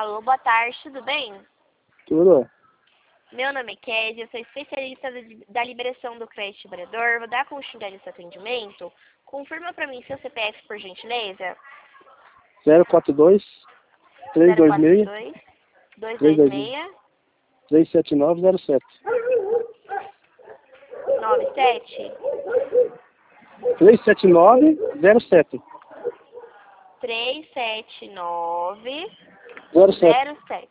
Alô, boa tarde, tudo bem? Tudo. Meu nome é Kézia, eu sou especialista da liberação do crédito trabalhador. Vou dar continuidade nesse atendimento. Confirma para mim seu CPF, por gentileza. 042 326 226 37907. 97 37907. 379 07. 07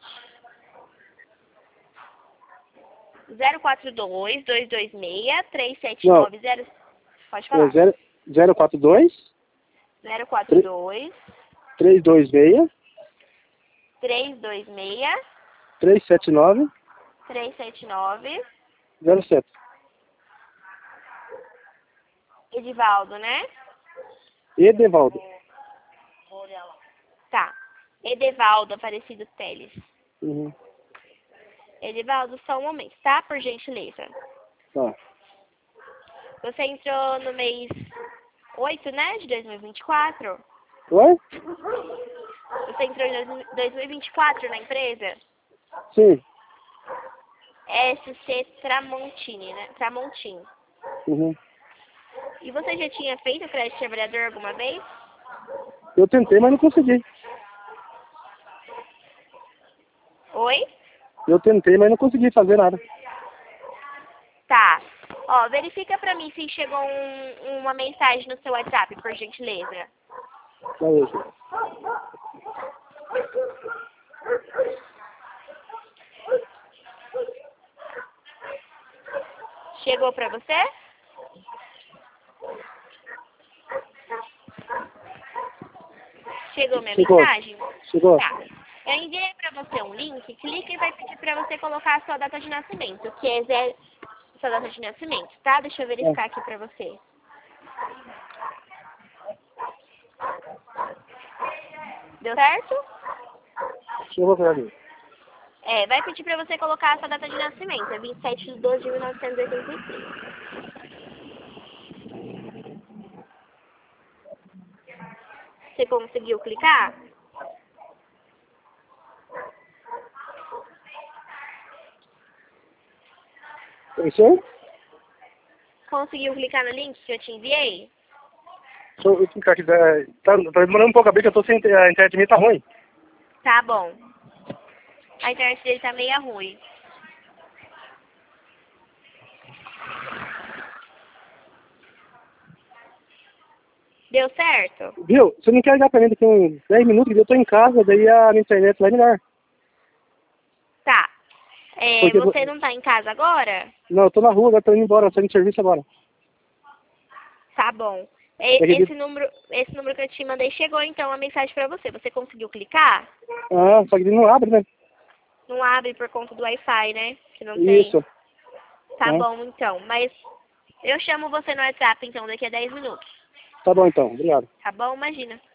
042 226 379 0. Pode falar. 042 042 326 326 379 379 07. Edivaldo, né? Edevaldo. Tá. Edevaldo Aparecido Teles. Uhum. Edivaldo, só um momento, tá? Por gentileza. Tá. Você entrou no mês 8, né? De 2024. Oi? Você entrou em 2024 na empresa? Sim. SC Tramontini, né? Tramontim. Uhum. E você já tinha feito crédito trabalhador alguma vez? Eu tentei, mas não consegui. Oi? Eu tentei, mas não consegui fazer nada. Tá. Ó, verifica pra mim se chegou uma mensagem no seu WhatsApp, por gentileza. Beleza. Chegou pra você? Chegou minha mensagem? Chegou. Tá. Eu enviei pra você um link, clica e vai pedir pra você colocar a sua data de nascimento, que é sua data de nascimento, tá? Deixa eu verificar aqui pra você. Deu certo? Eu vou ver ali. É, vai pedir pra você colocar a sua data de nascimento, é 27/12/1983. Você conseguiu clicar? Isso? Conseguiu clicar no link que eu te enviei? Deixa eu clicar aqui. Tá demorando um pouco a abrir, que eu tô sem a internet minha tá ruim. Tá bom. A internet dele tá meio ruim. Deu certo? Viu? Você não quer ligar pra mim daqui uns 10 minutos? Eu tô em casa, daí a minha internet lá é melhor. Tá. É, Porque você não tá em casa agora? Não, eu tô na rua, agora tô indo embora, eu tô de serviço agora. Tá bom. Esse número que eu te mandei chegou então a mensagem pra você. Você conseguiu clicar? Ah, só que ele não abre, né? Não abre por conta do Wi-Fi, né? Que não tem. Isso. Tá bom então. Mas eu chamo você no WhatsApp então daqui a 10 minutos. Tá bom então, obrigado. Tá bom? Imagina.